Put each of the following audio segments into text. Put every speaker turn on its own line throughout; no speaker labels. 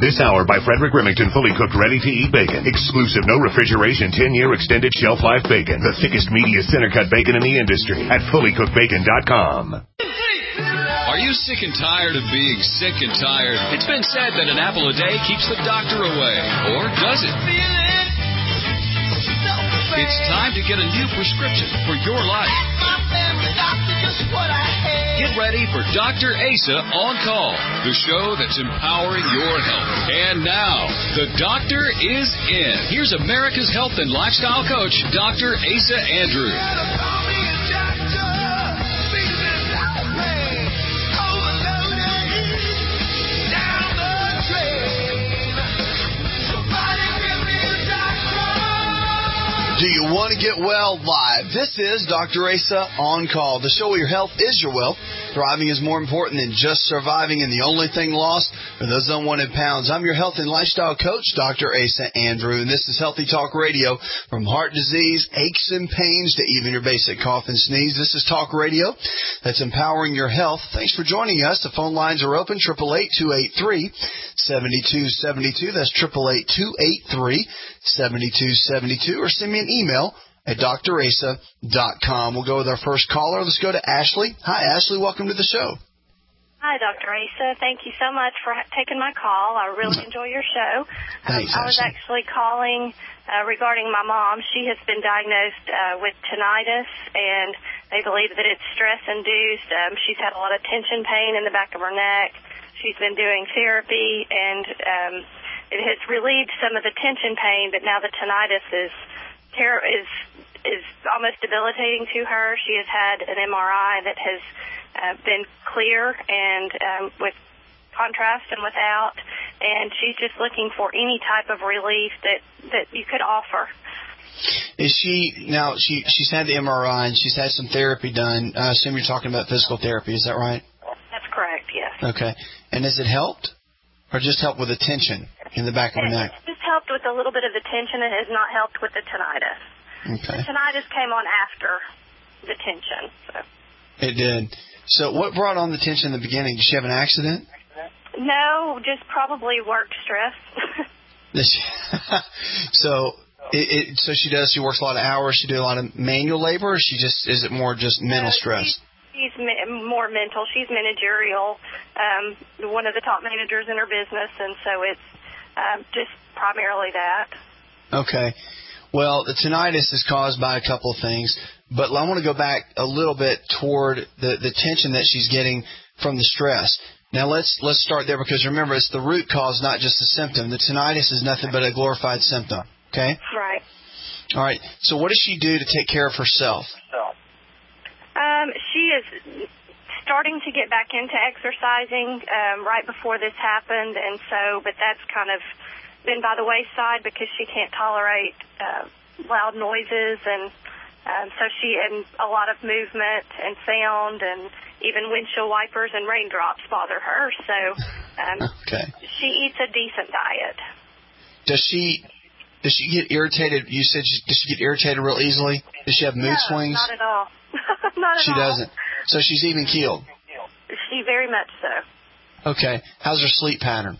This hour by Frederick Remington, fully cooked, ready-to-eat bacon. Exclusive, no refrigeration, 10-year extended shelf life bacon. The thickest, meatiest, center-cut bacon in the industry at fullycookedbacon.com.
Are you sick and tired of being sick and tired? It's been said that an apple a day keeps the doctor away. Or does it? It's time to get a new prescription for your life. Get ready for Dr. Asa On Call, the show that's empowering your health. And now, the doctor is in. Here's America's health and lifestyle coach, Dr. Asa Andrews.
Do you want to get well live? This is Dr. Asa On Call, the show where your health is your wealth. Thriving is more important than just surviving, and the only thing lost are those unwanted pounds. I'm your health and lifestyle coach, Dr. Asa Andrew, and this is Healthy Talk Radio. From heart disease, aches and pains, to even your basic cough and sneeze. This is talk radio that's empowering your health. Thanks for joining us. The phone lines are open, 888-283-7272. That's 888-283-7272. Or send me an email at drasa.com. We'll go with our first caller. Let's go to Ashley. Hi, Ashley. Welcome to the show.
Hi, Dr. Asa. Thank you so much for taking my call. I really enjoy your show.
Thanks,
I was actually calling regarding my mom. She has been diagnosed with tinnitus, and they believe that it's stress-induced. She's had a lot of tension pain in the back of her neck. She's been doing therapy, and it has relieved some of the tension pain, but now the tinnitus is almost debilitating to her. She has had an MRI that has been clear and with contrast and without, and she's just looking for any type of relief that you could offer.
Is she now? She's had the MRI and she's had some therapy done. I assume you're talking about physical therapy. Is that right?
That's correct. Yes.
Okay. And has it helped, or just helped with the tension in the back of the neck?
It's just helped with a little bit of the tension. It has not helped with the tinnitus.
Okay.
The tinnitus came on after the tension. So. It
did. So what brought on the tension in the beginning? Did she have an accident?
No, just probably work stress.
So she works a lot of hours. She do a lot of manual labor, or is it more just mental stress?
She's more mental. She's managerial, one of the top managers in her business, and so it's just primarily that. Okay.
Well, the tinnitus is caused by a couple of things, but I want to go back a little bit toward the tension that she's getting from the stress. Now, let's start there, because remember, it's the root cause, not just the symptom. The tinnitus is nothing but a glorified symptom, okay?
Right.
All right. So what does she do to take care of herself?
She is starting to get back into exercising right before this happened, and but that's kind of been by the wayside because she can't tolerate loud noises, and so and a lot of movement and sound, and even windshield wipers and raindrops bother her. So she eats a decent diet.
Does she get irritated? You said does she get irritated real easily? Does she have mood swings?
Not at all. Not at all.
She doesn't. So she's even keeled.
She very much so.
Okay. How's her sleep pattern?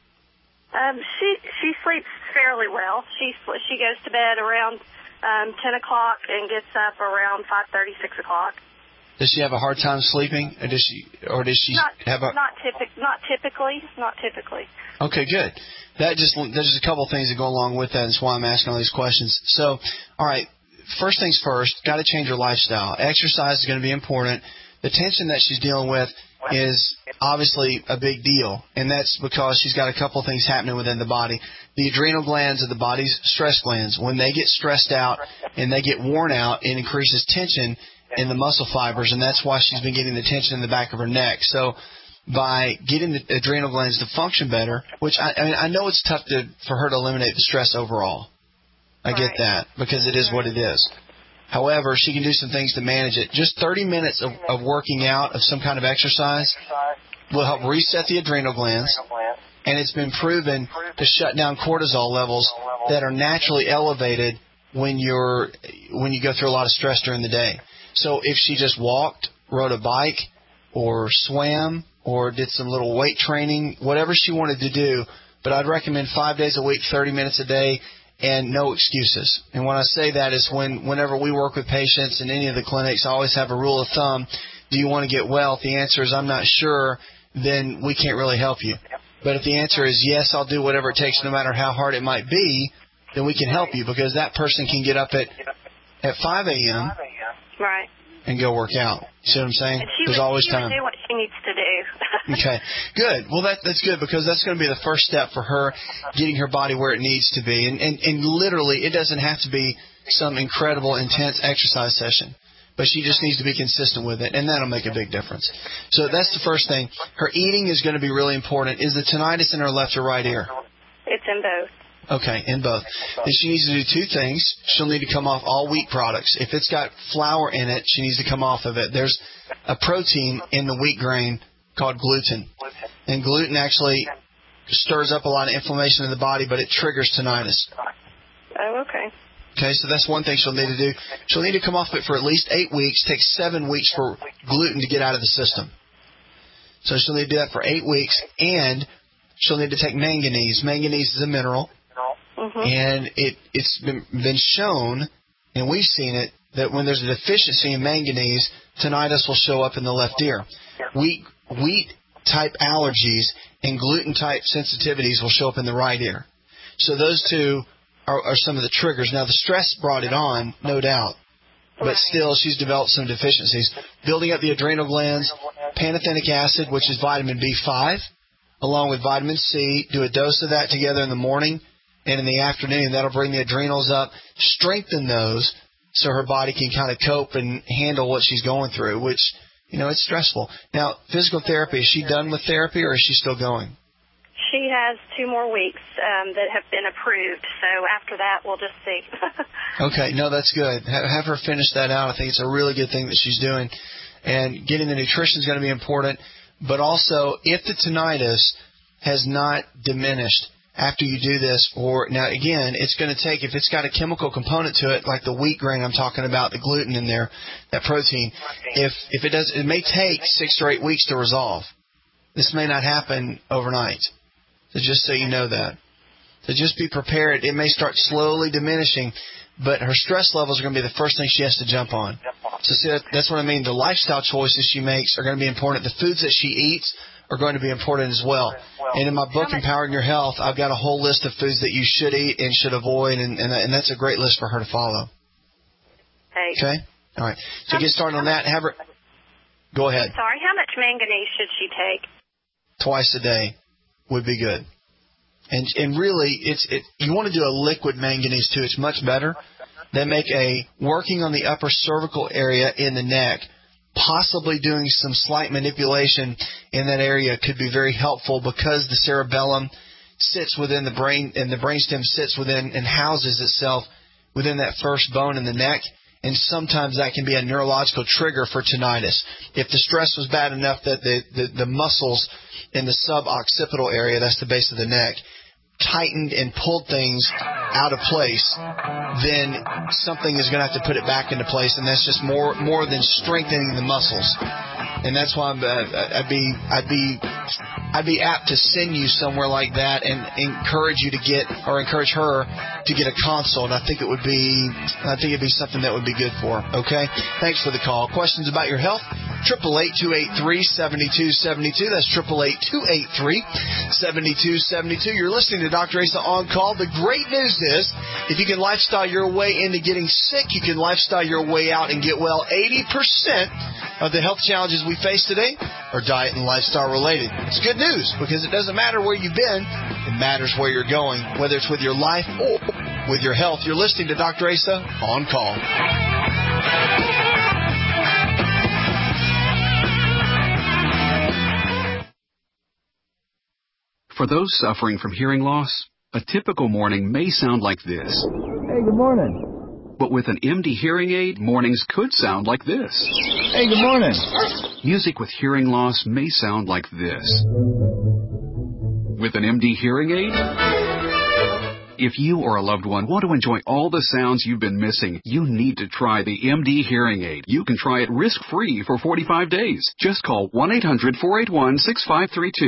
She sleeps fairly well. She goes to bed around 10 o'clock and gets up around 5:30, 6 o'clock.
Does she have a hard time sleeping, or does she have a?
Not typically.
Okay, good. There's just a couple of things that go along with that. That's why I'm asking all these questions. So, all right. First things first, got to change your lifestyle. Exercise is going to be important. The tension that she's dealing with is obviously a big deal, and that's because she's got a couple of things happening within the body. The adrenal glands are the body's stress glands. When they get stressed out and they get worn out, it increases tension in the muscle fibers, and that's why she's been getting the tension in the back of her neck. So by getting the adrenal glands to function better, which I know it's tough for her to eliminate the stress overall. I get that, because it is what it is. However, she can do some things to manage it. Just 30 minutes of working out, of some kind of exercise, will help reset the adrenal glands, and it's been proven to shut down cortisol levels that are naturally elevated when you go through a lot of stress during the day. So if she just walked, rode a bike, or swam, or did some little weight training, whatever she wanted to do, but I'd recommend 5 days a week, 30 minutes a day, and no excuses. And when I say that is whenever we work with patients in any of the clinics, I always have a rule of thumb. Do you want to get well? If the answer is I'm not sure, then we can't really help you. But if the answer is yes, I'll do whatever it takes no matter how hard it might be, then we can help you because that person can get up at 5 a.m.
Right.
and go work out. You see what I'm saying? There's always time.
She would do what she needs to do.
Okay, good. Well, that's good because that's going to be the first step for her getting her body where it needs to be. And literally, it doesn't have to be some incredible, intense exercise session. But she just needs to be consistent with it, and that'll make a big difference. So that's the first thing. Her eating is going to be really important. Is the tinnitus in her left or right ear?
It's in both.
Okay, in both. Then she needs to do two things. She'll need to come off all wheat products. If it's got flour in it, she needs to come off of it. There's a protein in the wheat grain called gluten. And gluten actually stirs up a lot of inflammation in the body, but it triggers tinnitus.
Oh, okay.
Okay, so that's one thing she'll need to do. She'll need to come off it for at least 8 weeks. It takes 7 weeks for gluten to get out of the system. So she'll need to do that for 8 weeks, and she'll need to take manganese. Manganese is a mineral, and it's been shown, and we've seen it, that when there's a deficiency in manganese, tinnitus will show up in the left ear. Wheat-type allergies and gluten-type sensitivities will show up in the right ear. So those two are some of the triggers. Now, the stress brought it on, no doubt, but still she's developed some deficiencies. Building up the adrenal glands, pantothenic acid, which is vitamin B5, along with vitamin C. Do a dose of that together in the morning and in the afternoon. That'll bring the adrenals up, strengthen those so her body can kind of cope and handle what she's going through, which, it's stressful. Now, physical therapy, is she done with therapy or is she still going?
She has 2 more weeks that have been approved, so after that we'll just see.
Okay, no, that's good. Have her finish that out. I think it's a really good thing that she's doing. And getting the nutrition is going to be important, but also if the tinnitus has not diminished after you do this, now again, it's going to take, if it's got a chemical component to it, like the wheat grain I'm talking about, the gluten in there, that protein, if it does, it may take 6 or 8 weeks to resolve. This may not happen overnight. So just so you know that. So just be prepared. It may start slowly diminishing, but her stress levels are going to be the first thing she has to jump on. So see, that's what I mean. The lifestyle choices she makes are going to be important. The foods that she eats are going to be important as well. And in my book, Empowering Your Health, I've got a whole list of foods that you should eat and should avoid, and that's a great list for her to follow. Okay? All right. So get started on that. Have her. Go ahead.
Sorry, how much manganese should she take?
Twice a day would be good. And really, you want to do a liquid manganese too. It's much better. Then make working on the upper cervical area in the neck, possibly doing some slight manipulation in that area could be very helpful because the cerebellum sits within the brain and the brainstem sits within and houses itself within that first bone in the neck. And sometimes that can be a neurological trigger for tinnitus. If the stress was bad enough that the muscles in the suboccipital area, that's the base of the neck, tightened and pulled things out of place, then something is going to have to put it back into place, and that's just more than strengthening the muscles. And that's why I'd be apt to send you somewhere like that and encourage her to get a consult. I think it'd be something that would be good for her. Okay? Thanks for the call. Questions about your health? 888-283-7272. That's 888-283-7272. You're listening to Dr. Asa On Call. The great news is, if you can lifestyle your way into getting sick, you can lifestyle your way out and get well. 80% of the health challenges we face today are diet and lifestyle related. It's good news because it doesn't matter where you've been. It matters where you're going, whether it's with your life or with your health. You're listening to Dr. Asa On Call.
For those suffering from hearing loss, a typical morning may sound like this.
Hey, good morning.
But with an MD hearing aid, mornings could sound like this.
Hey, good morning.
Music with hearing loss may sound like this. With an MD hearing aid, if you or a loved one want to enjoy all the sounds you've been missing, you need to try the MD hearing aid. You can try it risk-free for 45 days. Just call 1-800-481-6532.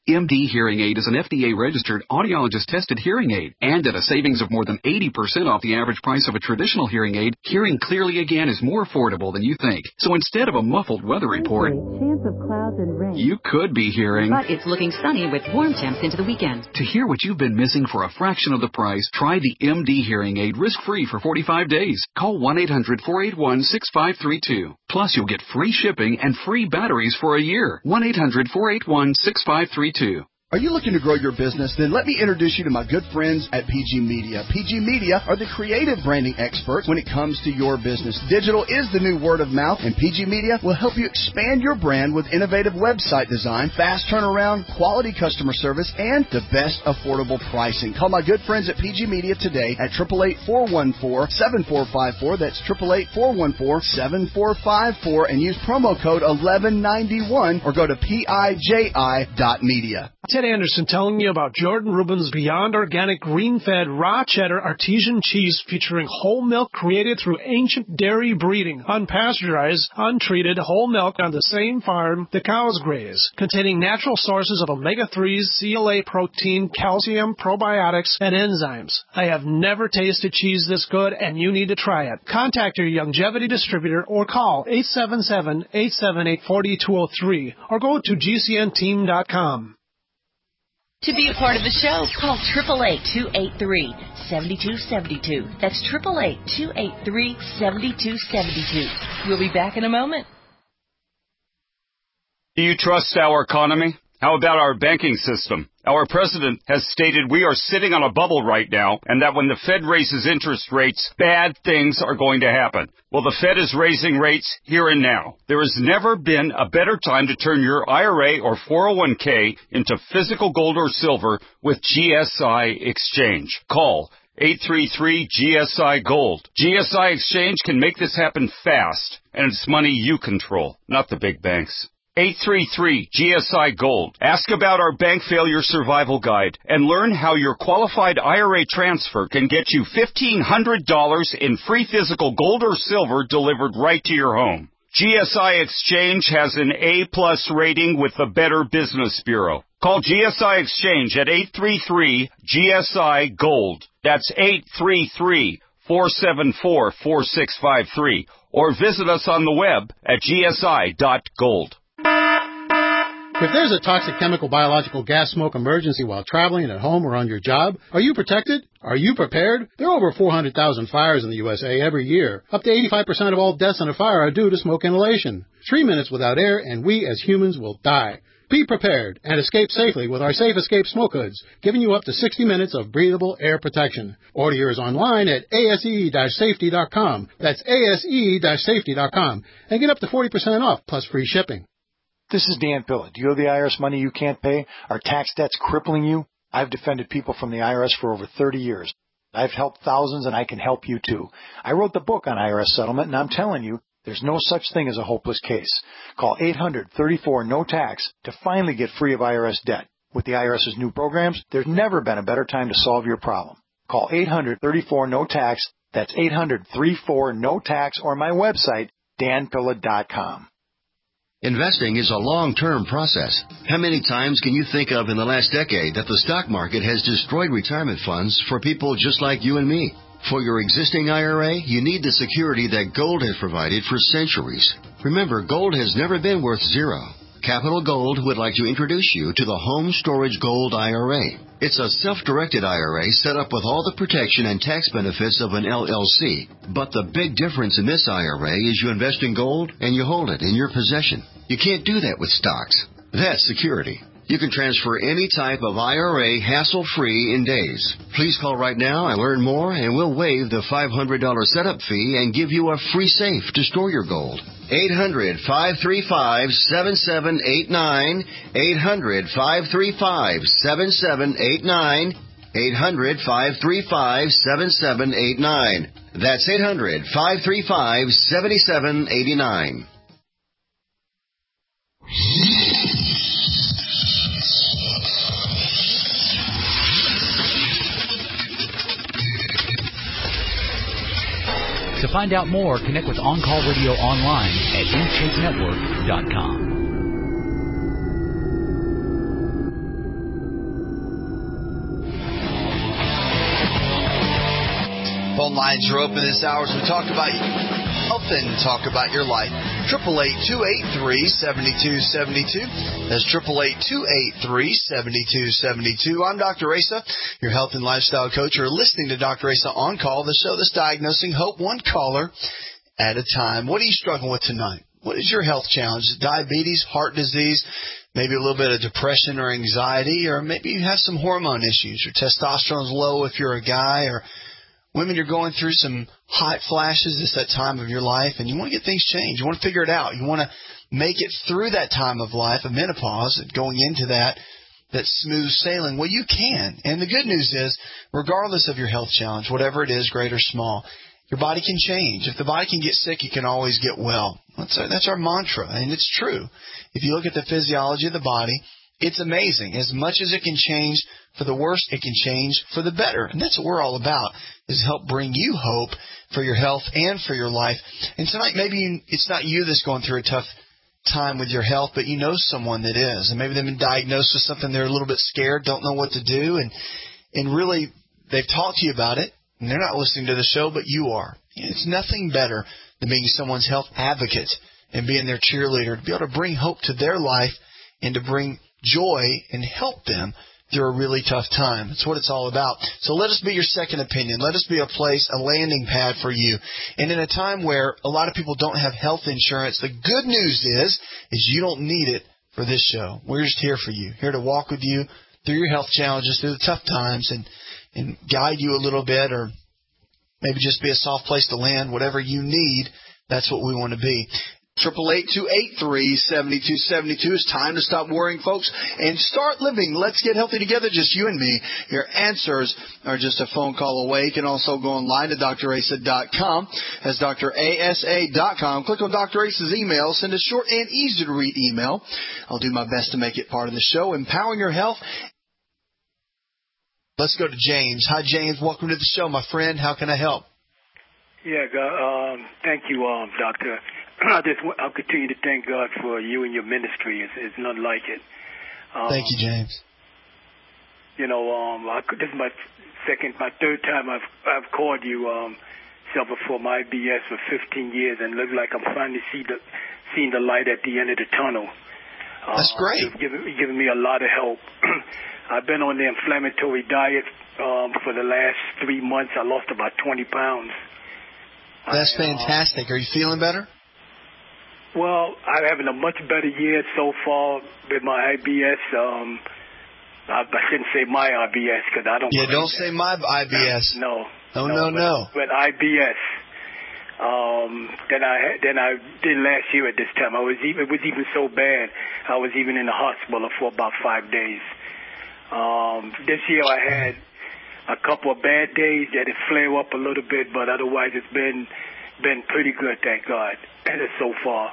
MD Hearing Aid is an FDA-registered, audiologist-tested hearing aid. And at a savings of more than 80% off the average price of a traditional hearing aid, hearing clearly again is more affordable than you think. So instead of a muffled weather report,
chance of clouds and rain.
You could be hearing.
But it's looking sunny with warm temps into the weekend.
To hear what you've been missing for a fraction of the price, try the MD Hearing Aid risk-free for 45 days. Call 1-800-481-6532. Plus, you'll get free shipping and free batteries for a year. 1-800-481-6532.
Are you looking to grow your business? Then let me introduce you to my good friends at PG Media. PG Media are the creative branding experts when it comes to your business. Digital is the new word of mouth, and PG Media will help you expand your brand with innovative website design, fast turnaround, quality customer service, and the best affordable pricing. Call my good friends at PG Media today at 888-414-7454. That's 888-414-7454, and use promo code 1191 or go to PIJI.media.
Ted Anderson telling you about Jordan Rubin's Beyond Organic Green-Fed Raw Cheddar Artesian Cheese featuring whole milk created through ancient dairy breeding, unpasteurized, untreated whole milk on the same farm the cows graze, containing natural sources of omega-3s, CLA protein, calcium, probiotics, and enzymes. I have never tasted cheese this good, and you need to try it. Contact your Longevity distributor or call 877-878-4203 or go to gcnteam.com.
To be a part of the show, call 888-283-7272. That's 888-283-7272. We'll be back in a moment.
Do you trust our economy? How about our banking system? Our president has stated we are sitting on a bubble right now, and that when the Fed raises interest rates, bad things are going to happen. Well, the Fed is raising rates here and now. There has never been a better time to turn your IRA or 401k into physical gold or silver with GSI Exchange. Call 833-GSI-GOLD. GSI Exchange can make this happen fast, and it's money you control, not the big banks. 833-GSI-GOLD. Ask about our bank failure survival guide and learn how your qualified IRA transfer can get you $1,500 in free physical gold or silver delivered right to your home. GSI Exchange has an A+ rating with the Better Business Bureau. Call GSI Exchange at 833-GSI-GOLD. That's 833-474-4653. Or visit us on the web at gsi.gold.
If there's a toxic chemical, biological, gas smoke emergency while traveling at home or on your job, are you protected? Are you prepared? There are over 400,000 fires in the USA every year. Up to 85% of all deaths in a fire are due to smoke inhalation. 3 minutes without air and we as humans will die. Be prepared and escape safely with our Safe Escape Smoke Hoods, giving you up to 60 minutes of breathable air protection. Order yours online at ase-safety.com. That's ase-safety.com. And get up to 40% off plus free shipping.
This is Dan Pilla. Do you owe the IRS money you can't pay? Are tax debts crippling you? I've defended people from the IRS for over 30 years. I've helped thousands, and I can help you too. I wrote the book on IRS settlement, and I'm telling you, there's no such thing as a hopeless case. Call 800-34-NO-TAX to finally get free of IRS debt. With the IRS's new programs, there's never been a better time to solve your problem. Call 800-34-NO-TAX. That's 800-34-NO-TAX, or my website, danpilla.com.
Investing is a long-term process. How many times can you think of in the last decade that the stock market has destroyed retirement funds for people just like you and me? For your existing IRA, you need the security that gold has provided for centuries. Remember, gold has never been worth zero. Capital Gold would like to introduce you to the Home Storage Gold IRA. It's a self-directed IRA set up with all the protection and tax benefits of an LLC. But the big difference in this IRA is you invest in gold and you hold it in your possession. You can't do that with stocks. That's security. You can transfer any type of IRA hassle-free in days. Please call right now and learn more, and we'll waive the $500 setup fee and give you a free safe to store your gold. 800-535-7789. 800-535-7789. 800-535-7789. That's 800-535-7789.
To find out more, connect with On Call Radio online at InShapeNetwork.com.
Phone lines are open this hour as we talk about health and talk about your life. 888-283-7272. That's 888-283-7272. I'm Dr. Asa, your health and lifestyle coach. You're listening to Dr. Asa On Call, the show that's diagnosing hope one caller at a time. What are you struggling with tonight? What is your health challenge? Diabetes, heart disease, maybe a little bit of depression or anxiety, or maybe you have some hormone issues. Your testosterone's low if you're a guy, or women, you're going through some hot flashes. It's that time of your life, and you want to get things changed. You want to figure it out. You want to make it through that time of life, of menopause, and going into that smooth sailing. Well, you can. And the good news is, regardless of your health challenge, whatever it is, great or small, your body can change. If the body can get sick, it can always get well. That's our mantra, and it's true. If you look at the physiology of the body, it's amazing. As much as it can change for the worse, it can change for the better. And that's what we're all about, is help bring you hope for your health and for your life. And tonight, maybe it's not you that's going through a tough time with your health, but you know someone that is. And maybe they've been diagnosed with something, they're a little bit scared, don't know what to do, and really they've talked to you about it. And they're not listening to the show, but you are. It's nothing better than being someone's health advocate and being their cheerleader, to be able to bring hope to their life and to bring joy and help them through a really tough time. That's what it's all about. So let us be your second opinion. Let us be a place, a landing pad for you. And in a time where a lot of people don't have health insurance, the good news is you don't need it for this show. We're just here for you, here to walk with you through your health challenges, through the tough times, and guide you a little bit, or maybe just be a soft place to land. Whatever you need, that's what we want to be. 888-283-7272. It's time to stop worrying, folks, and start living. Let's get healthy together, just you and me. Your answers are just a phone call away. You can also go online to drasa.com. That's drasa.com. Click on Dr. Asa's email. Send a short and easy-to-read email. I'll do my best to make it part of the show. Empowering your health. Let's go to James. Hi, James. Welcome to the show, my friend. How can I help?
Yeah, thank you, Doctor. I'll continue to thank God for you and your ministry. It's none like it.
Thank you, James.
This is my third time I've called you. Suffered from IBS for 15 years, and look like I'm finally seeing the light at the end of the tunnel.
That's great.
You've given me a lot of help. I've been on the inflammatory diet for the last 3 months. I lost about 20 pounds.
That's fantastic. Are you feeling better?
Well, I'm having a much better year so far with my IBS. I shouldn't say my IBS because I don't.
Yeah, don't say my IBS.
No.
No.
But IBS. Than I did last year at this time. It was even so bad. I was even in the hospital for about 5 days. This year I had a couple of bad days that it flare up a little bit, but otherwise it's been pretty good, thank God, so far.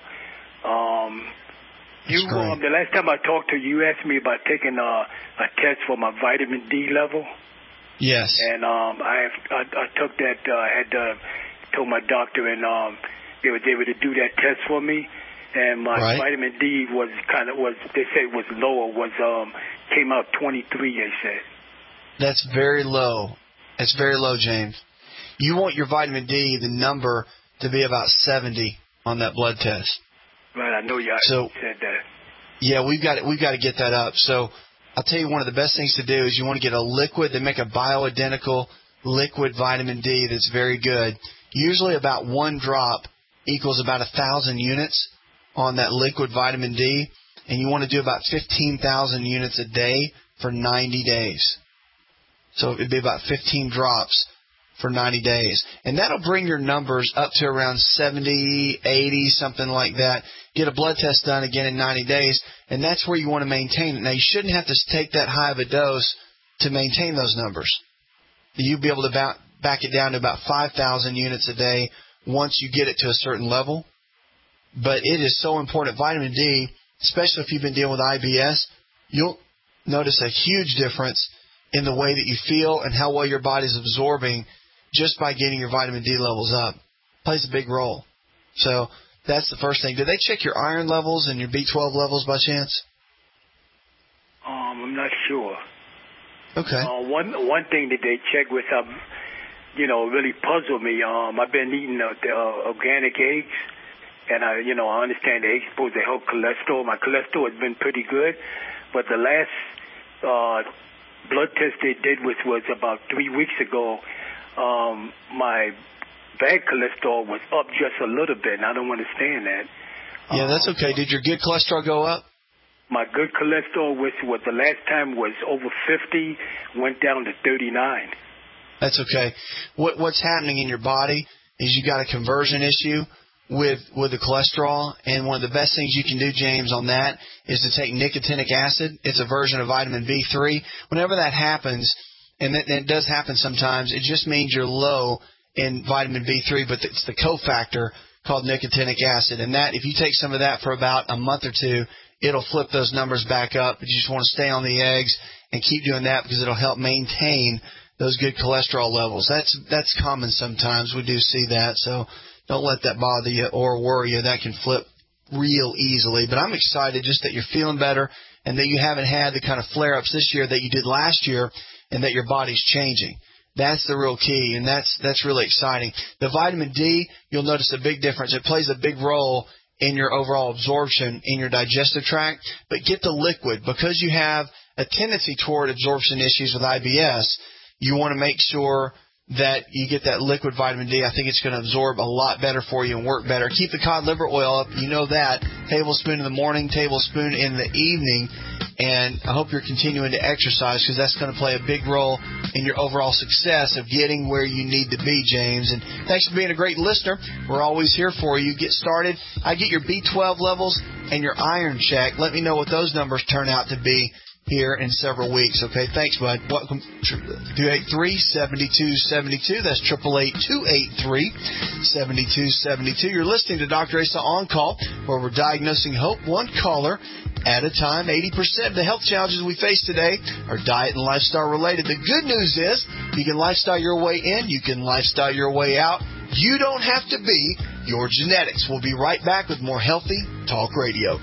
The last time I talked to you, you asked me about taking a test for my vitamin D level.
Yes.
And I took that. I told my doctor, and they were able to do that test for me. And my vitamin D they said it was lower, came out 23, they said.
That's very low. It's very low, James. You want your vitamin D, the number, to be about 70 on that blood test.
Right, I know you said that.
Yeah, we've got to get that up. So I'll tell you, one of the best things to do is you want to get a liquid. They make a bioidentical liquid vitamin D that's very good. Usually about 1 drop equals about 1,000 units on that liquid vitamin D, and you want to do about 15,000 units a day for 90 days. So it'd be about 15 drops for 90 days. And that'll bring your numbers up to around 70, 80, something like that. Get a blood test done again in 90 days, and that's where you want to maintain it. Now, you shouldn't have to take that high of a dose to maintain those numbers. You'll be able to back it down to about 5,000 units a day once you get it to a certain level. But it is so important. Vitamin D, especially if you've been dealing with IBS, you'll notice a huge difference in the way that you feel and how well your body's absorbing just by getting your vitamin D levels up. It plays a big role. So that's the first thing. Do they check your iron levels and your B12 levels by chance?
I'm not sure.
Okay.
One thing that they check with really puzzle me. I've been eating the organic eggs, and I understand the eggs supposed to help cholesterol. My cholesterol has been pretty good, but the last blood test they did, which was about 3 weeks ago, my bad cholesterol was up just a little bit, and I don't understand that.
Yeah, that's okay. Did your good cholesterol go up?
My good cholesterol, which was the last time was over 50, went down to 39.
That's okay. What's happening in your body is you got a conversion issue with the cholesterol, and one of the best things you can do, James, on that is to take nicotinic acid. It's a version of vitamin B3. Whenever that happens, and it does happen sometimes, it just means you're low in vitamin B3, but it's the cofactor called nicotinic acid. And that, if you take some of that for about a month or two, it'll flip those numbers back up. But you just want to stay on the eggs and keep doing that because it'll help maintain those good cholesterol levels. That's common sometimes. We do see that, so don't let that bother you or worry you. That can flip real easily. But I'm excited just that you're feeling better and that you haven't had the kind of flare-ups this year that you did last year and that your body's changing. That's the real key, and that's really exciting. The vitamin D, you'll notice a big difference. It plays a big role in your overall absorption in your digestive tract, but get the liquid. Because you have a tendency toward absorption issues with IBS, you want to make sure that you get that liquid vitamin D. I think it's going to absorb a lot better for you and work better. Keep the cod liver oil up. You know that. Tablespoon in the morning, tablespoon in the evening. And I hope you're continuing to exercise because that's going to play a big role in your overall success of getting where you need to be, James. And thanks for being a great listener. We're always here for you. Get started. I get your B12 levels and your iron check. Let me know what those numbers turn out to be here in several weeks. Okay, thanks, bud. Welcome to 283-7272. That's 888-283-7272. You're listening to Dr. Asa On Call, where we're diagnosing hope one caller at a time. 80% of the health challenges we face today are diet and lifestyle related. The good news is you can lifestyle your way in, you can lifestyle your way out. You don't have to be your genetics. We'll be right back with more Healthy Talk Radio.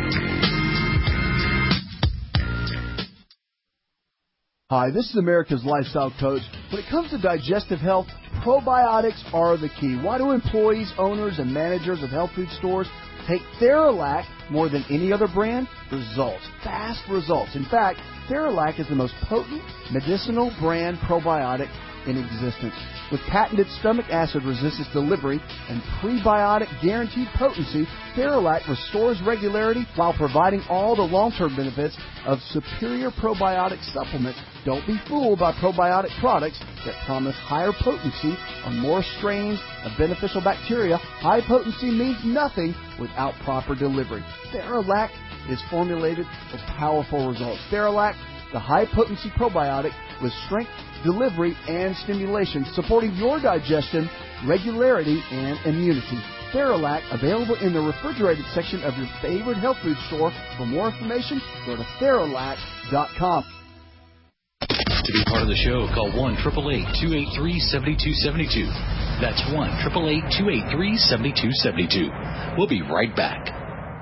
Hi, this is America's Lifestyle Coach. When it comes to digestive health, probiotics are the key. Why do employees, owners, and managers of health food stores take Theralac more than any other brand? Results. Fast results. In fact, Theralac is the most potent medicinal brand probiotic in existence. With patented stomach acid resistance delivery and prebiotic guaranteed potency, Theralac restores regularity while providing all the long-term benefits of superior probiotic supplements. Don't be fooled by probiotic products that promise higher potency or more strains of beneficial bacteria. High potency means nothing without proper delivery. Theralac is formulated for powerful results. Theralac, the high-potency probiotic with strength, delivery, and stimulation, supporting your digestion, regularity, and immunity. Theralac, available in the refrigerated section of your favorite health food store. For more information, go to Theralac.com.
To be part of the show, call 1-888-283-7272. That's 1-888-283-7272. We'll be right back.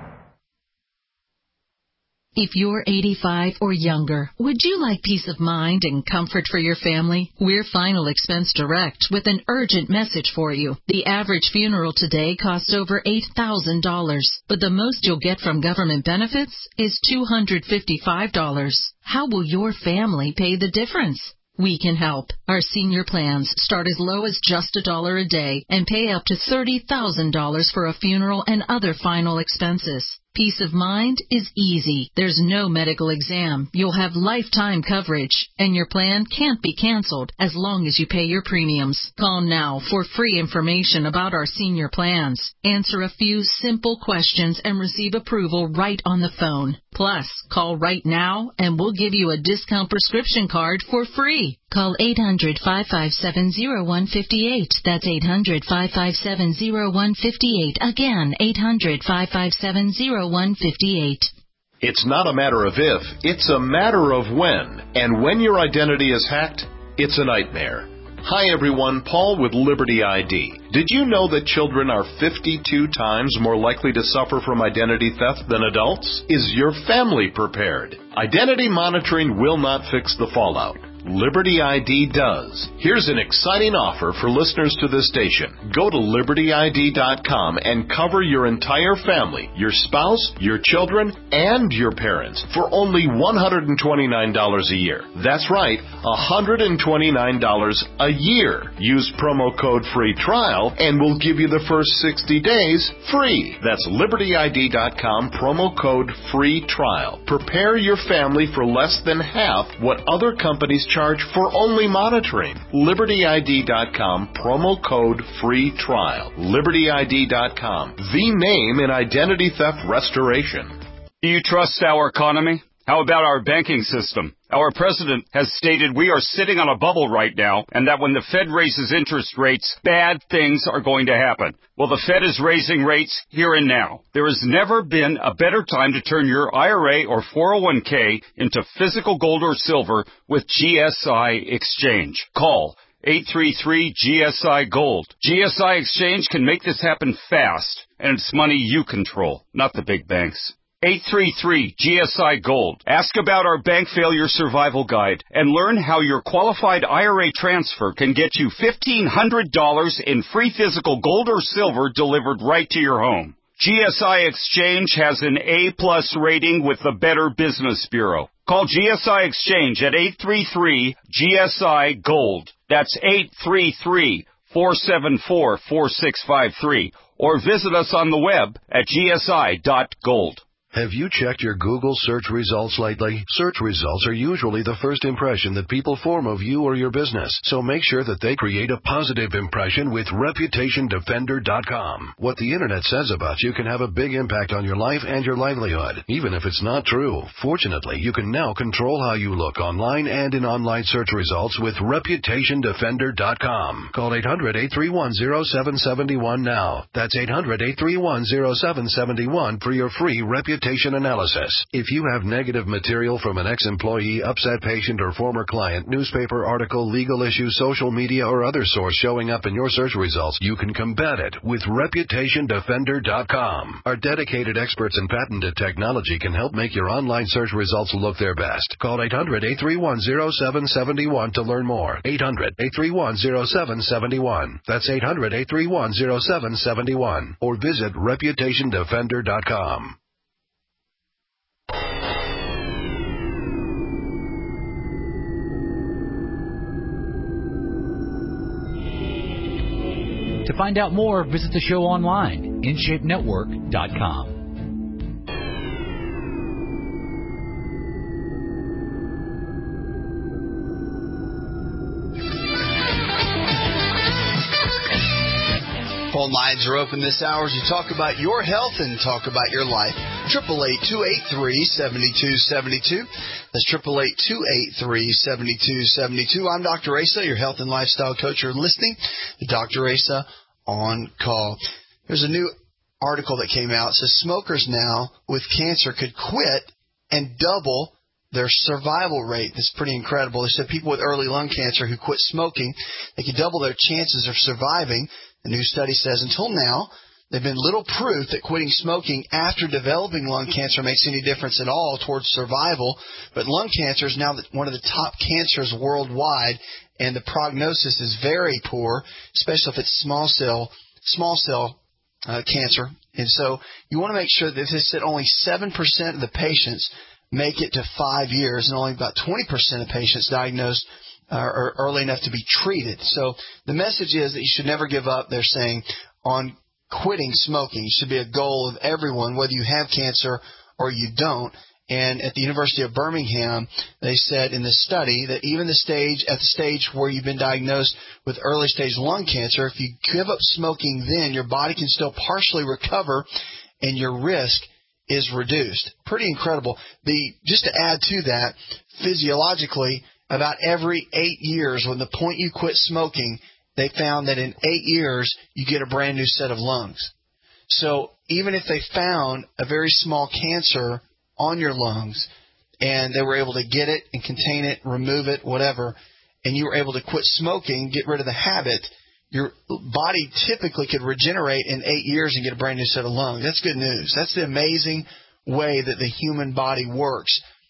If you're 85 or younger, would you like peace of mind and comfort for your family? We're Final Expense Direct with an urgent message for you. The average funeral today costs over $8,000, but the most you'll get from government benefits is $255. How will your family pay the difference? We can help. Our senior plans start as low as just $1 a day and pay up to $30,000 for a funeral and other final expenses. Peace of mind is easy. There's no medical exam. You'll have lifetime coverage, and your plan can't be canceled as long as you pay your premiums. Call now for free information about our senior plans. Answer a few simple questions and receive approval right on the phone. Plus, call right now and we'll give you a discount prescription card for free. Call 800-557-0158. That's 800-557-0158. Again, 800-557-0158.
It's not a matter of if, it's a matter of when. And when your identity is hacked, it's a nightmare. Hi everyone, Paul with Liberty ID. Did you know that children are 52 times more likely to suffer from identity theft than adults? Is your family prepared? Identity monitoring will not fix the fallout. Liberty ID does. Here's an exciting offer for listeners to this station. Go to LibertyID.com and cover your entire family, your spouse, your children, and your parents for only $129 a year. That's right, $129 a year. Use promo code FREE TRIAL and we'll give you the first 60 days free. That's LibertyID.com, promo code FREE TRIAL. Prepare your family for less than half what other companies charge for only monitoring. LibertyID.com, promo code FREE TRIAL. LibertyID.com, the name in identity theft restoration.
Do you trust our economy? How about our banking system? Our president has stated we are sitting on a bubble right now, and that when the Fed raises interest rates, bad things are going to happen. Well, the Fed is raising rates here and now. There has never been a better time to turn your IRA or 401k into physical gold or silver with GSI Exchange. Call 833-GSI-GOLD. GSI Exchange can make this happen fast, and it's money you control, not the big banks. 833-GSI-GOLD. Ask about our Bank Failure Survival Guide and learn how your qualified IRA transfer can get you $1,500 in free physical gold or silver delivered right to your home. GSI Exchange has an A+ rating with the Better Business Bureau. Call GSI Exchange at 833-GSI-GOLD. That's 833-474-4653. Or visit us on the web at gsi.gold.
Have you checked your Google search results lately? Search results are usually the first impression that people form of you or your business, so make sure that they create a positive impression with ReputationDefender.com. What the Internet says about you can have a big impact on your life and your livelihood, even if it's not true. Fortunately, you can now control how you look online and in online search results with ReputationDefender.com. Call 800-831-0771 now. That's 800-831-0771 for your free reputation analysis. If you have negative material from an ex-employee, upset patient, or former client, newspaper article, legal issue, social media, or other source showing up in your search results, you can combat it with ReputationDefender.com. Our dedicated experts in patented technology can help make your online search results look their best. Call 800-831-0771 to learn more. 800-831-0771. That's 800-831-0771. Or visit ReputationDefender.com.
To find out more, visit the show online, InShapeNetwork.com.
Phone lines are open this hour as you talk about your health and talk about your life. 888-283-7272. That's 888-283-7272. I'm Dr. Asa, your health and lifestyle coach. You're listening to Dr. Asa on Call. There's a new article that came out. It says smokers now with cancer could quit and double their survival rate. That's pretty incredible. They said people with early lung cancer who quit smoking, they could double their chances of surviving. The new study says until now, there's been little proof that quitting smoking after developing lung cancer makes any difference at all towards survival. But lung cancer is now one of the top cancers worldwide, and the prognosis is very poor, especially if it's small cell cancer. And so you want to make sure that they said only 7% of the patients make it to 5 years, and only about 20% of patients diagnosed are early enough to be treated. So the message is that you should never give up, they're saying, on quitting smoking. It should be a goal of everyone, whether you have cancer or you don't. And at the University of Birmingham, they said in the study that even at the stage where you've been diagnosed with early stage lung cancer, if you give up smoking then, your body can still partially recover and your risk is reduced. Pretty incredible. Just to add to that, physiologically, about every 8 years, when the point you quit smoking, they found that in 8 years, you get a brand new set of lungs. So even if they found a very small cancer on your lungs and they were able to get it and contain it, remove it, whatever, and you were able to quit smoking, get rid of the habit, your body typically could regenerate in 8 years and get a brand new set of lungs. That's good news. That's the amazing way that the human body works.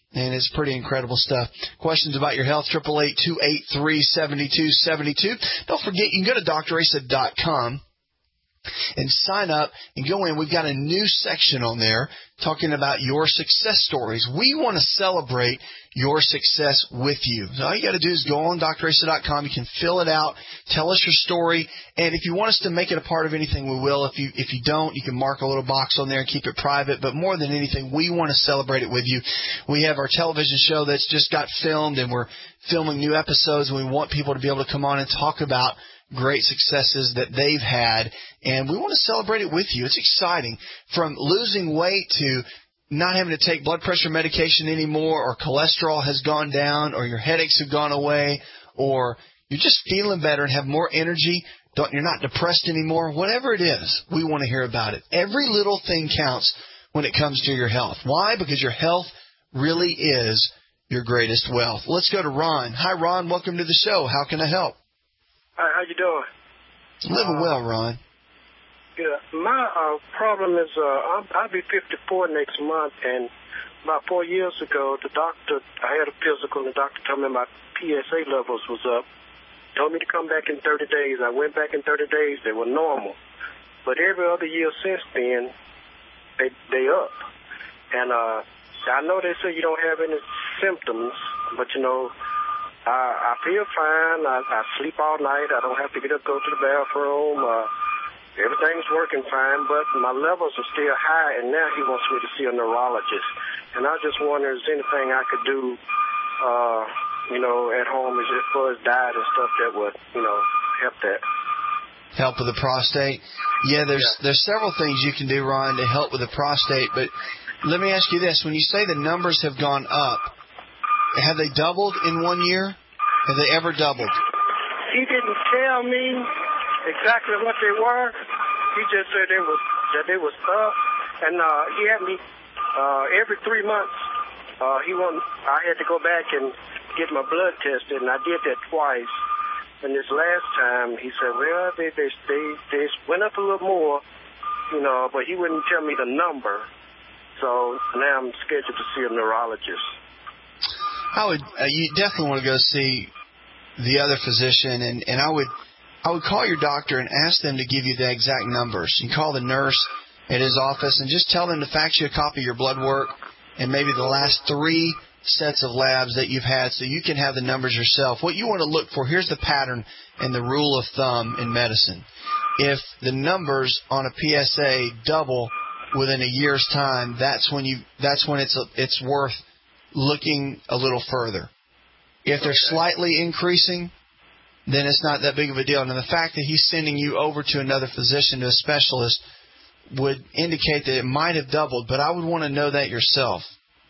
And it's pretty incredible stuff. Questions about your health, 888-283-7272. Don't forget, you can go to drasa.com and sign up and go in. We've got a new section on there talking about your success stories. We want to celebrate your success with you. So all you got to do is go on drasa.com. You can fill it out, tell us your story, and if you want us to make it a part of anything, we will. If you don't, you can mark a little box on there and keep it private. But more than anything, we want to celebrate it with you. We have our television show that's just got filmed, and we're filming new episodes, and we want people to be able to come on and talk about great successes that they've had, and we want to celebrate it with you. It's exciting. From losing weight to not having to take blood pressure medication anymore, or cholesterol has gone down, or your headaches have gone away, or you're just feeling better and have more energy, you're not depressed anymore, whatever it is, we want to hear about it. Every little thing counts when it comes to your health. Why? Because your health really is your greatest wealth. Let's go to Ron. Hi, Ron. Welcome to the show. How can I help?
Hi, how you doing?
Living well, Ron.
Yeah, my problem is I'll be 54 next month, and about 4 years ago, I had a physical, and the doctor told me my PSA levels was up. Told me to come back in 30 days. I went back in 30 days. They were normal. But every other year since then, they up. And I know they say you don't have any symptoms, but, I feel fine. I sleep all night. I don't have to get up, go to the bathroom. Everything's working fine, but my levels are still high, and now he wants me to see a neurologist. And I just wonder, is there anything I could do, at home as far as diet and stuff that would, help that?
Help with the prostate? Yeah, there's several things you can do, Ryan, to help with the prostate, but let me ask you this. When you say the numbers have gone up, have they doubled in 1 year? Have they ever doubled?
He didn't tell me exactly what they were. He just said that they was up, and he had me every 3 months. I had to go back and get my blood tested, and I did that twice. And this last time, he said, well, they went up a little more, but he wouldn't tell me the number. So now I'm scheduled to see a neurologist.
You definitely want to go see the other physician, and I would call your doctor and ask them to give you the exact numbers. You can call the nurse at his office and just tell them to fax you a copy of your blood work and maybe the last 3 sets of labs that you've had so you can have the numbers yourself. What you want to look for, here's the pattern and the rule of thumb in medicine. If the numbers on a PSA double within a year's time, that's when it's worth looking a little further. If they're slightly increasing, then it's not that big of a deal. And the fact that he's sending you over to another physician, to a specialist, would indicate that it might have doubled, but I would want to know that yourself.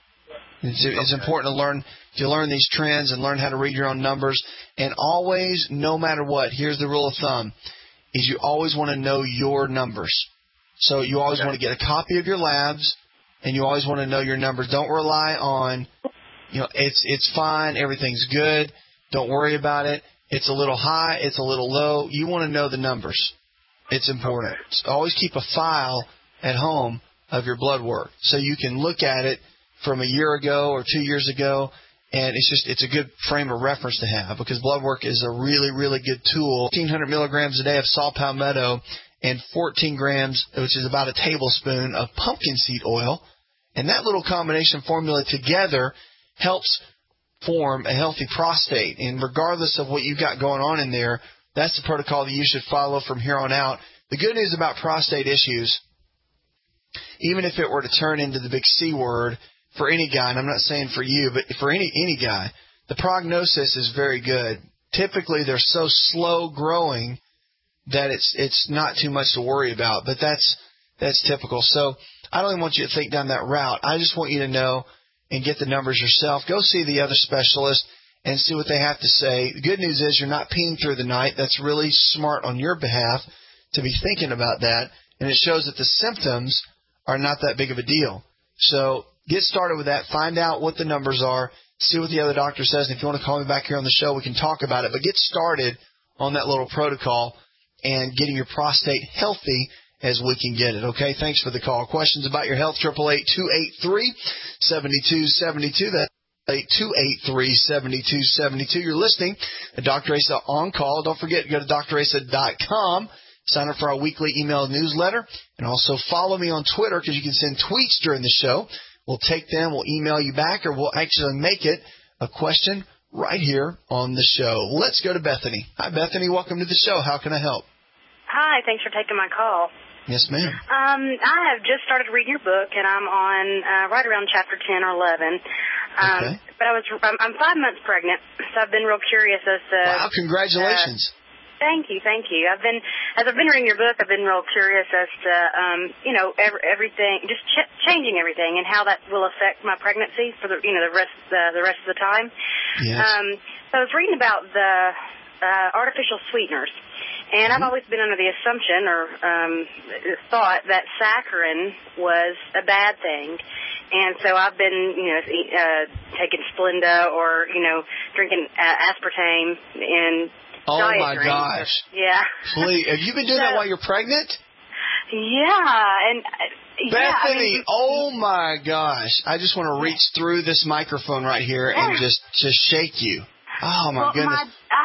It's important to learn these trends and learn how to read your own numbers. And always, no matter what, here's the rule of thumb, is you always want to know your numbers. So you always want to get a copy of your labs, and you always want to know your numbers. Don't rely on, it's fine, everything's good, don't worry about it. It's a little high, it's a little low. You want to know the numbers. It's important. So always keep a file at home of your blood work so you can look at it from a year ago or 2 years ago, and it's a good frame of reference to have, because blood work is a really, really good tool. 1,500 milligrams a day of saw palmetto and 14 grams, which is about a tablespoon, of pumpkin seed oil, and that little combination formula together helps form a healthy prostate. And regardless of what you've got going on in there, that's the protocol that you should follow from here on out. The good news about prostate issues, even if it were to turn into the big C word for any guy, and I'm not saying for you, but for any guy, the prognosis is very good. Typically, they're so slow growing that it's not too much to worry about, but that's typical. So I don't even want you to think down that route. I just want you to know and get the numbers yourself. Go see the other specialist and see what they have to say. The good news is you're not peeing through the night. That's really smart on your behalf to be thinking about that, and it shows that the symptoms are not that big of a deal. So get started with that. Find out what the numbers are. See what the other doctor says. And if you want to call me back here on the show, we can talk about it. But get started on that little protocol and getting your prostate healthy as we can get it. Okay, thanks for the call. Questions about your health, 888-283-7272. 283-7272. You're listening to Dr. Asa On Call. Don't forget to go to drasa.com. Sign up for our weekly email newsletter. And also follow me on Twitter because you can send tweets during the show. We'll take them, we'll email you back, or we'll actually make it a question right here on the show. Let's go to Bethany. Hi, Bethany. Welcome to the show. How can I help?
Hi. Thanks for taking my call.
Yes, ma'am.
I have just started reading your book, and I'm on right around chapter 10 or 11.
Okay.
But I'm 5 months pregnant, so I've been real curious as to...
Wow, congratulations.
Thank you. As I've been reading your book, I've been real curious as to, everything, just changing everything and how that will affect my pregnancy for the rest of the time.
Yes.
So I was reading about the artificial sweeteners, and I've always been under the assumption or thought that saccharin was a bad thing. And so I've been, taking Splenda or, drinking aspartame and diet
my
drinks.
Gosh.
Yeah.
Please. Have you been doing that while you're pregnant?
Yeah. And
Bethany, oh my gosh. I just want to reach through this microphone right here and just shake you. Oh my goodness.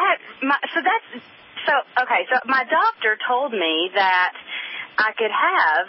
So my doctor told me that I could have,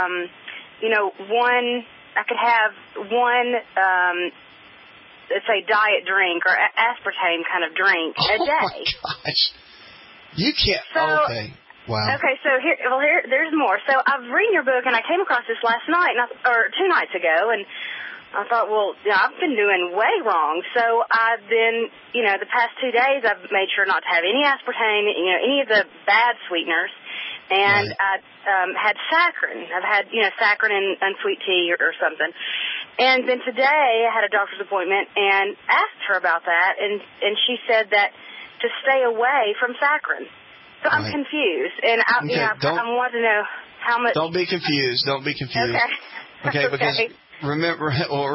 one, let's say diet drink or aspartame kind of drink a day.
Oh my gosh. You can't, okay. Wow.
Okay, so here, there's more. So I've read your book and I came across this last night, or 2 nights ago, and I thought, well, I've been doing way wrong. So I've been, the past 2 days I've made sure not to have any aspartame, any of the bad sweeteners. And I had saccharin. I've had, saccharin and sweet tea or something. And then today I had a doctor's appointment and asked her about that, and she said that to stay away from saccharin. So I'm confused, and I want to know how much.
Don't be confused. Okay, because remember,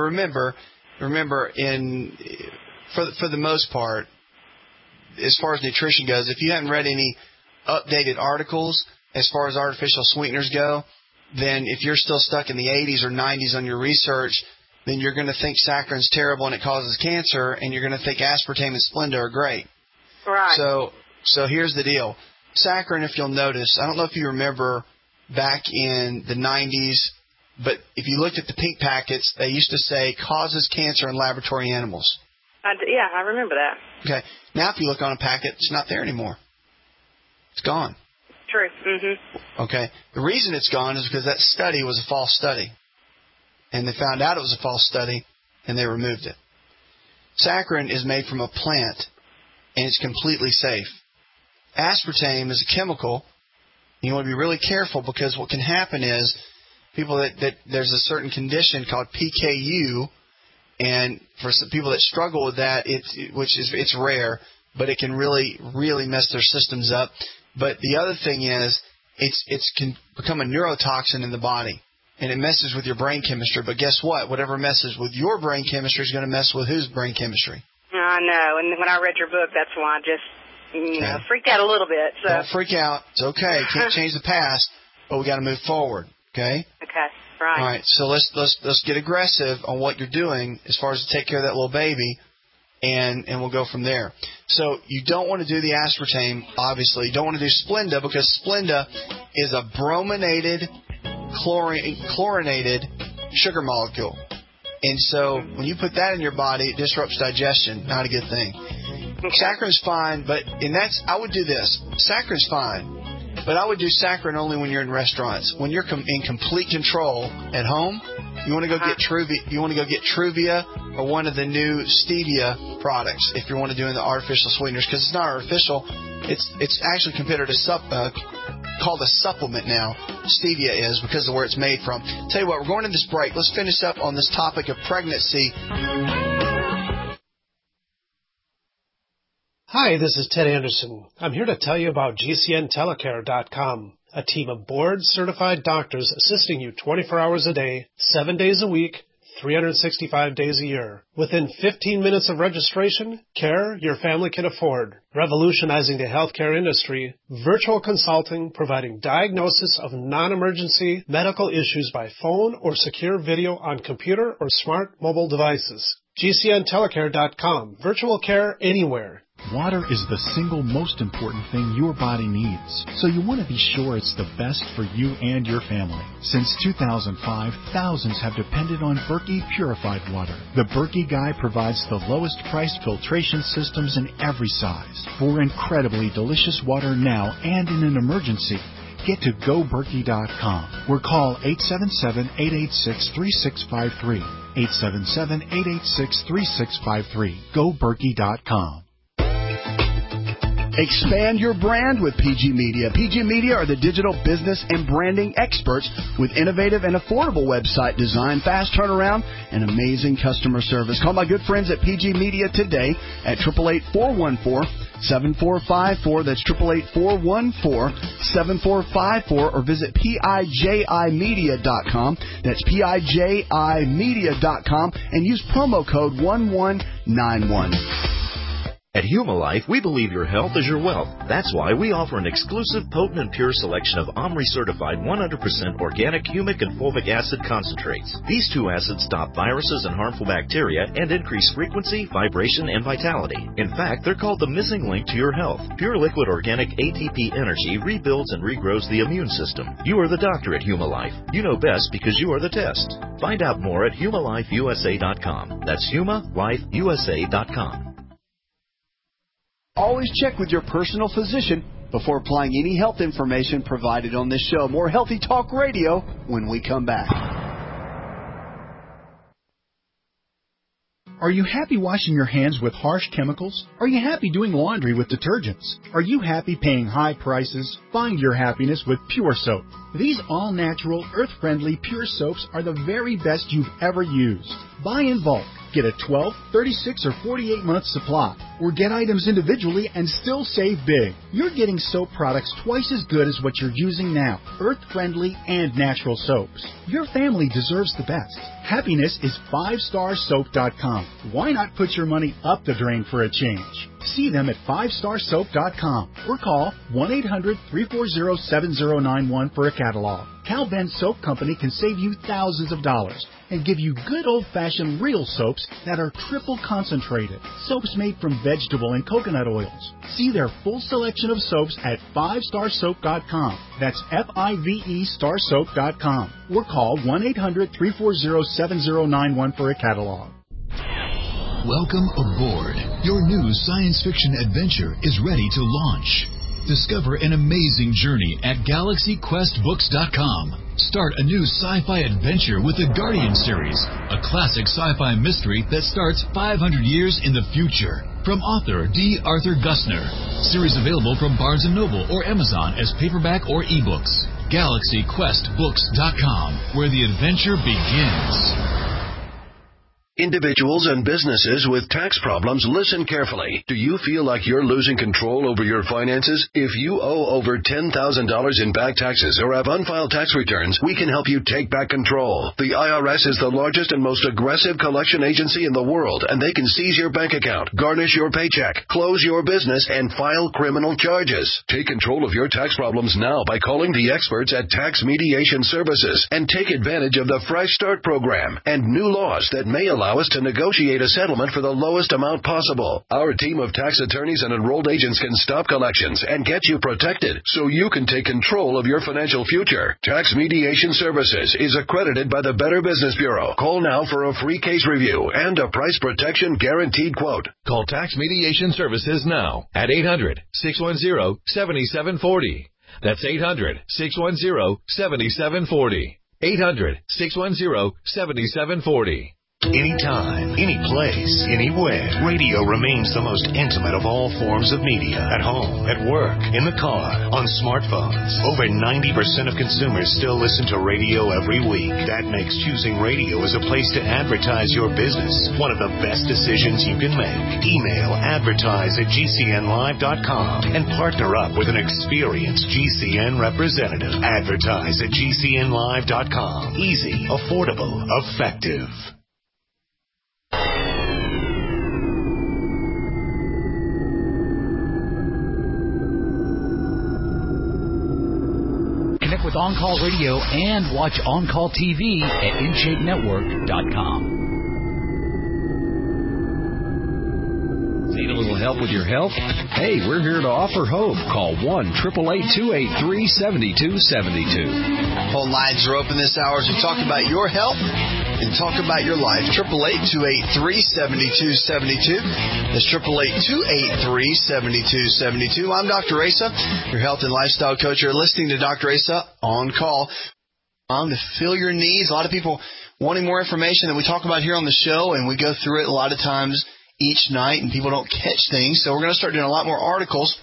for the most part, as far as nutrition goes, if you haven't read any updated articles as far as artificial sweeteners go, then if you're still stuck in the 80s or 90s on your research, then you're going to think saccharin's terrible and it causes cancer, and you're going to think aspartame and Splenda are great.
Right.
So here's the deal. Saccharin, if you'll notice, I don't know if you remember back in the 90s, but if you looked at the pink packets, they used to say causes cancer in laboratory animals.
I remember that.
Okay. Now if you look on a packet, it's not there anymore. It's gone.
True. Mm-hmm.
Okay. The reason it's gone is because that study was a false study. And they found out it was a false study, and they removed it. Saccharin is made from a plant, and it's completely safe. Aspartame is a chemical. You want to be really careful, because what can happen is people that there's a certain condition called PKU, and for some people that struggle with that, it's rare, but it can really, really mess their systems up. But the other thing is, it can become a neurotoxin in the body, and it messes with your brain chemistry. But guess what? Whatever messes with your brain chemistry is going to mess with whose brain chemistry?
I know, and when I read your book, that's why I just freaked out a little bit. So.
Don't freak out. It's okay. Can't change the past, but we got to move forward. Okay.
Okay. Right.
All right. So let's get aggressive on what you're doing as far as to take care of that little baby, and we'll go from there. So you don't want to do the aspartame, obviously. You don't want to do Splenda, because Splenda is a brominated, chlorinated sugar molecule. And so when you put that in your body, it disrupts digestion. Not a good thing. Saccharin's fine, I would do this. Saccharin's fine, but I would do saccharin only when you're in restaurants. When you're in complete control at home, you want to go get Truvia. You want to go get Truvia or one of the new stevia products if you want to do the artificial sweeteners, because it's not artificial. It's actually considered called a supplement now. Stevia is, because of where it's made from. Tell you what, we're going to this break. Let's finish up on this topic of pregnancy.
Hi, this is Ted Anderson. I'm here to tell you about GCNtelecare.com, a team of board-certified doctors assisting you 24 hours a day, 7 days a week, 365 days a year. Within 15 minutes of registration, care your family can afford. Revolutionizing the healthcare industry, virtual consulting providing diagnosis of non-emergency medical issues by phone or secure video on computer or smart mobile devices. GCNtelecare.com. Virtual care anywhere.
Water is the single most important thing your body needs, so you want to be sure it's the best for you and your family. Since 2005, thousands have depended on Berkey purified water. The Berkey Guy provides the lowest priced filtration systems in every size for incredibly delicious water now and in an emergency. Get to GoBerkey.com or call 877-886-3653. 877-886-3653. GoBerkey.com.
Expand your brand with PG Media. PG Media are the digital business and branding experts with innovative and affordable website design, fast turnaround, and amazing customer service. Call my good friends at PG Media today at 888-414-7454. That's 888-414-7454, or visit PIJImedia.com. That's PIJImedia.com and use promo code 1191.
At Humalife, we believe your health is your wealth. That's why we offer an exclusive, potent, and pure selection of OMRI-certified 100% organic humic and fulvic acid concentrates. These two acids stop viruses and harmful bacteria and increase frequency, vibration, and vitality. In fact, they're called the missing link to your health. Pure liquid organic ATP energy rebuilds and regrows the immune system. You are the doctor at Humalife. You know best because you are the test. Find out more at humalifeusa.com. That's humalifeusa.com.
Always check with your personal physician before applying any health information provided on this show. More Healthy Talk Radio when we come back.
Are you happy washing your hands with harsh chemicals? Are you happy doing laundry with detergents? Are you happy paying high prices? Find your happiness with Pure Soap. These all-natural, earth-friendly Pure Soaps are the very best you've ever used. Buy in bulk. Get a 12, 36, or 48-month supply, or get items individually and still save big. You're getting soap products twice as good as what you're using now, earth-friendly and natural soaps. Your family deserves the best. Happiness is 5starsoap.com. Why not put your money up the drain for a change? See them at 5starsoap.com or call 1-800-340-7091 for a catalog. Cal Ben Soap Company can save you thousands of dollars and give you good old-fashioned real soaps that are triple concentrated. Soaps made from vegetable and coconut oils. See their full selection of soaps at 5starsoap.com. That's F-I-V-E starsoap.com. Or call 1-800-340-7091 for a catalog.
Welcome aboard. Your new science fiction adventure is ready to launch. Discover an amazing journey at GalaxyQuestBooks.com. Start a new sci-fi adventure with the Guardian series, a classic sci-fi mystery that starts 500 years in the future. From author D. Arthur Gusner. Series available from Barnes & Noble or Amazon as paperback or ebooks. GalaxyQuestBooks.com, where the adventure begins.
Individuals and businesses with tax problems, listen carefully. Do you feel like you're losing control over your finances? If you owe over $10,000 in back taxes or have unfiled tax returns, we can help you take back control. The IRS is the largest and most aggressive collection agency in the world, and they can seize your bank account, garnish your paycheck, close your business, and file criminal charges. Take control of your tax problems now by calling the experts at Tax Mediation Services and take advantage of the Fresh Start program and new laws that may allow us to negotiate a settlement for the lowest amount possible. Our team of tax attorneys and enrolled agents can stop collections and get you protected so you can take control of your financial future. Tax Mediation Services is accredited by the Better Business Bureau. Call now for a free case review and a price protection guaranteed quote.
Call Tax Mediation Services now at 800-610-7740. That's 800-610-7740. 800-610-7740.
Anytime, any place, anywhere. Radio remains the most intimate of all forms of media. At home, at work, in the car, on smartphones. Over 90% of consumers still listen to radio every week. That makes choosing radio as a place to advertise your business one of the best decisions you can make. Email advertise@gcnlive.com and partner up with an experienced GCN representative. Advertise@gcnlive.com. Easy, affordable, effective.
with On Call Radio and watch On Call TV at InShapeNetwork.com.
Need a little help with your health? Hey, we're here to offer hope. Call 1-888-283-7272.
Phone lines are open this hour as we talk about your health and talk about your life. 888-283-7272. That's 888-283-7272. I'm Dr. Asa, your health and lifestyle coach. You're listening to Dr. Asa On Call. To fill your needs. A lot of people wanting more information that we talk about here on the show, and we go through it a lot of times each night, and people don't catch things. So we're going to start doing a lot more articles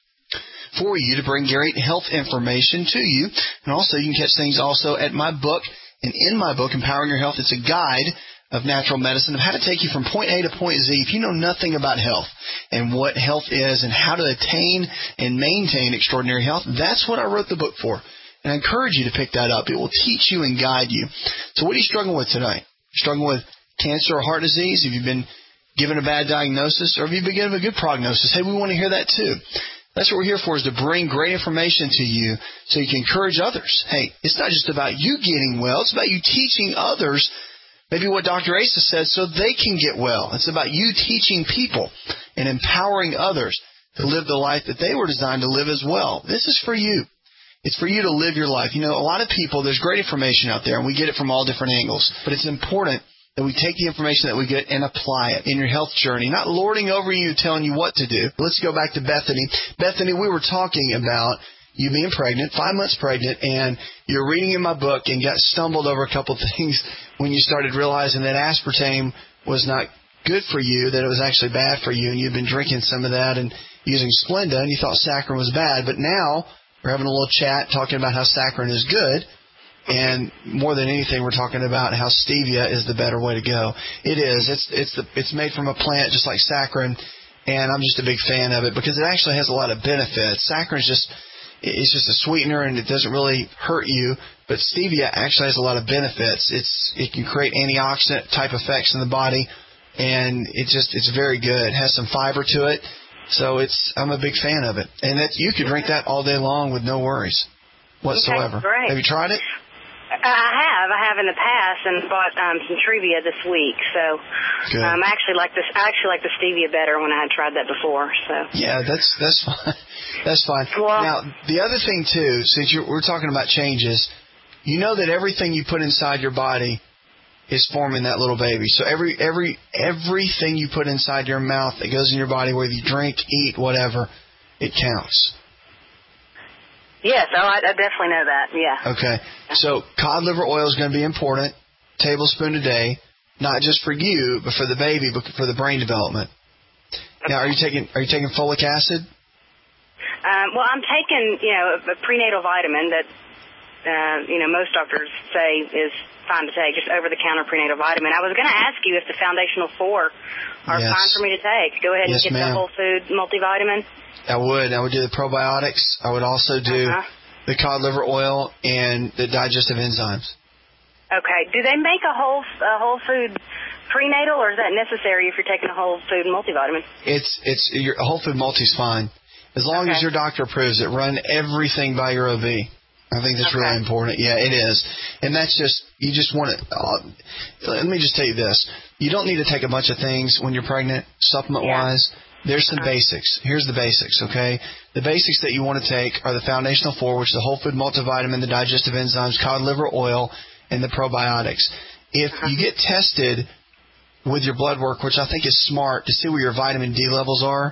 for you to bring great health information to you. And also, you can catch things also at my book. And in my book, Empowering Your Health, it's a guide of natural medicine of how to take you from point A to point Z. If you know nothing about health and what health is and how to attain and maintain extraordinary health, that's what I wrote the book for. And I encourage you to pick that up. It will teach you and guide you. So what are you struggling with tonight? Struggling with cancer or heart disease? Have you been given a bad diagnosis, or have you been given a good prognosis? Hey, we want to hear that too. That's what we're here for, is to bring great information to you so you can encourage others. Hey, it's not just about you getting well. It's about you teaching others maybe what Dr. Asa says so they can get well. It's about you teaching people and empowering others to live the life that they were designed to live as well. This is for you. It's for you to live your life. You know, a lot of people, there's great information out there, and we get it from all different angles, but it's important that we take the information that we get and apply it in your health journey, not lording over you, telling you what to do. Let's go back to Bethany. Bethany, we were talking about you being pregnant, 5 months pregnant, and you're reading in my book and got stumbled over a couple things when you started realizing that aspartame was not good for you, that it was actually bad for you, and you'd been drinking some of that and using Splenda, and you thought saccharin was bad. But now we're having a little chat talking about how saccharin is good. And more than anything, we're talking about how stevia is the better way to go. It is. It's made from a plant just like saccharin, and I'm just a big fan of it because it actually has a lot of benefits. Saccharin is just a sweetener, and it doesn't really hurt you. But stevia actually has a lot of benefits. It can create antioxidant type effects in the body, and it's very good. It has some fiber to it, so I'm a big fan of it. And you could drink that all day long with no worries whatsoever.
Okay, great.
Have you tried it?
I have in the past, and bought some Trevia this week. So I actually like the stevia better when I had tried that before. So
yeah, that's fine. That's fine. Well, now the other thing too, since we're talking about changes, you know that everything you put inside your body is forming that little baby. So everything you put inside your mouth that goes in your body, whether you drink, eat, whatever, it counts.
Yes, I definitely know that, yeah.
Okay, so cod liver oil is going to be important, tablespoon a day, not just for you, but for the baby, but for the brain development. Now, are you taking folic acid?
Well, I'm taking, a prenatal vitamin that, most doctors say is fine to take, just over-the-counter prenatal vitamin. I was going to ask you if the Foundational 4 are fine for me to take. Go ahead and get the whole food multivitamin.
I would do the probiotics. I would also do the cod liver oil and the digestive enzymes.
Okay. Do they make a whole food prenatal, or is that necessary if you're taking a whole food multivitamin?
It's your whole food multi's fine as long as your doctor approves it. Run everything by your OB. I think that's really important. Yeah, it is. And that's you just want it. Let me just tell you this. You don't need to take a bunch of things when you're pregnant, supplement-wise. There's some basics. Here's the basics, okay? The basics that you want to take are the Foundational 4, which is the whole food multivitamin, the digestive enzymes, cod liver oil, and the probiotics. If you get tested with your blood work, which I think is smart, to see where your vitamin D levels are,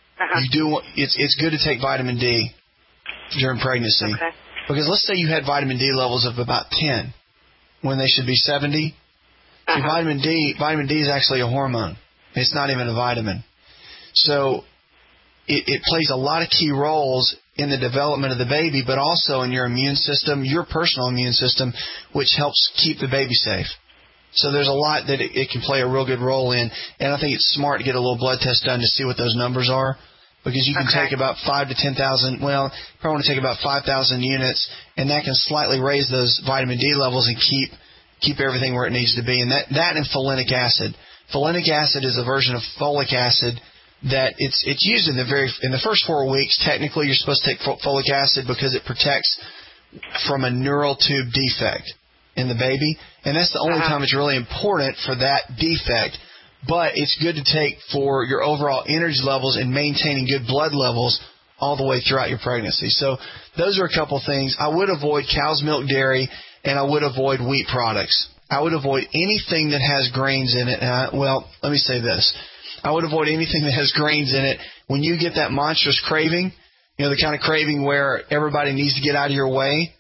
it's good to take vitamin D during pregnancy. Okay. Because let's say you had vitamin D levels of about 10 when they should be 70. See, vitamin D is actually a hormone. It's not even a vitamin. So it plays a lot of key roles in the development of the baby, but also in your immune system, your personal immune system, which helps keep the baby safe. So there's a lot that it can play a real good role in, and I think it's smart to get a little blood test done to see what those numbers are, because you can take about 5,000 to 10,000, well, you probably want to take about 5,000 units, and that can slightly raise those vitamin D levels and keep everything where it needs to be. And that and folinic acid. Folinic acid is a version of folic acid that it's used in the first 4 weeks. Technically, you're supposed to take folic acid because it protects from a neural tube defect in the baby, and that's the only time it's really important for that defect. But it's good to take for your overall energy levels and maintaining good blood levels all the way throughout your pregnancy. So those are a couple things. I would avoid cow's milk dairy, and I would avoid wheat products. I would avoid anything that has grains in it. Well, let me say this. I would avoid anything that has grains in it. When you get that monstrous craving, the kind of craving where everybody needs to get out of your way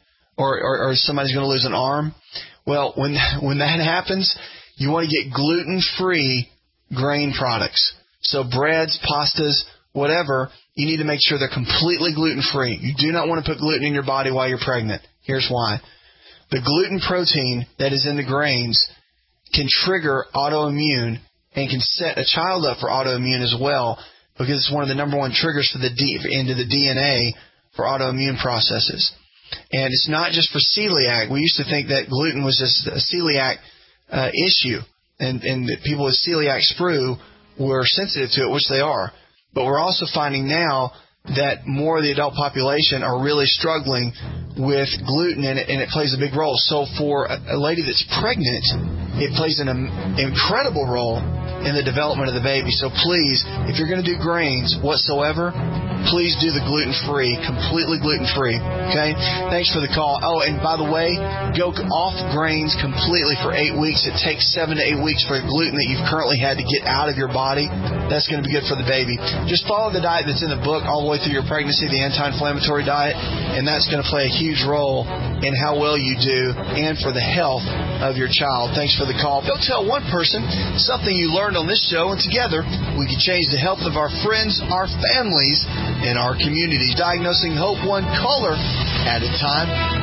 or somebody's going to lose an arm, well, when that happens, you want to get gluten-free grain products. So breads, pastas, whatever, you need to make sure they're completely gluten-free. You do not want to put gluten in your body while you're pregnant. Here's why. The gluten protein that is in the grains can trigger autoimmune and can set a child up for autoimmune as well, because it's one of the number one triggers for into the DNA for autoimmune processes. And it's not just for celiac. We used to think that gluten was just a celiac issue, and that people with celiac sprue were sensitive to it, which they are. But we're also finding now that more of the adult population are really struggling with gluten, and it plays a big role. So for a lady that's pregnant, it plays an incredible role in the development of the baby. So please, if you're going to do grains whatsoever, please do the gluten-free, completely gluten-free, okay? Thanks for the call. Oh, and by the way, go off grains completely for 8 weeks. It takes 7 to 8 weeks for the gluten that you've currently had to get out of your body. That's going to be good for the baby. Just follow the diet that's in the book all the way through your pregnancy, the anti-inflammatory diet, and that's going to play a huge role in how well you do and for the health of your child. Thanks for the call. Go tell one person something you learned on this show, and together we can change the health of our friends, our families, and our communities. Diagnosing Hope, one caller at a time.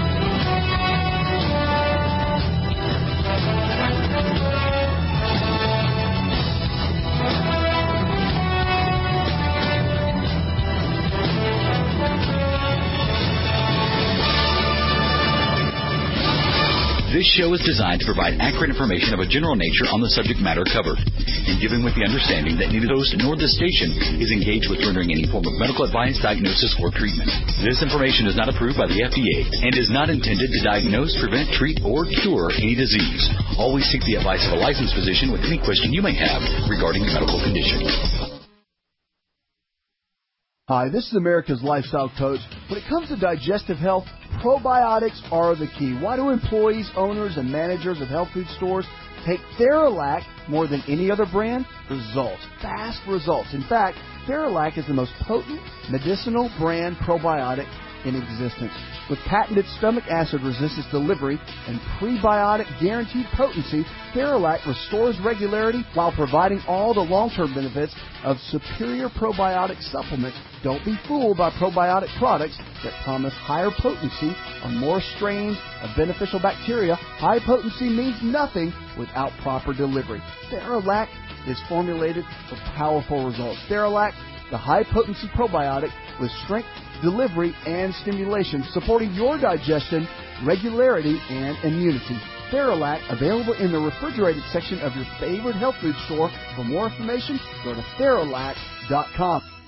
This show is designed to provide accurate information of a general nature on the subject matter covered, and given with the understanding that neither the host nor the station is engaged with rendering any form of medical advice, diagnosis, or treatment. This information is not approved by the FDA and is not intended to diagnose, prevent, treat, or cure any disease. Always seek the advice of a licensed physician with any question you may have regarding your medical condition.
Hi, this is America's Lifestyle Coach. When it comes to digestive health, probiotics are the key. Why do employees, owners, and managers of health food stores take Theralac more than any other brand? Results. Fast results. In fact, Theralac is the most potent medicinal brand probiotic in existence. With patented stomach acid resistance delivery and prebiotic guaranteed potency, Theralac restores regularity while providing all the long-term benefits of superior probiotic supplements. Don't be fooled by probiotic products that promise higher potency on more strains of beneficial bacteria. High potency means nothing without proper delivery. Theralac is formulated for powerful results. Theralac, the high-potency probiotic with strength, delivery, and stimulation, supporting your digestion, regularity, and immunity. Theralac, available in the refrigerated section of your favorite health food store. For more information, go to Theralac.com.